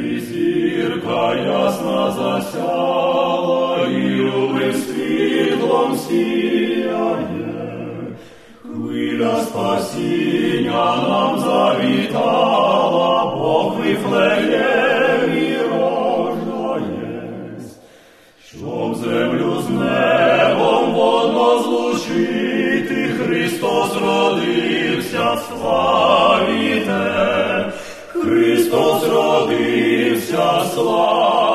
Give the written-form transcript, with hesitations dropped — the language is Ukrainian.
небі зірка ясна засяла, і любим світлом сіяє. Хвиля спасіння нам завітала, Бог Вифлеємі рождаєсь, щоб землю з небом водно злучити, Христос родився, славіте, Христос родився, славіте.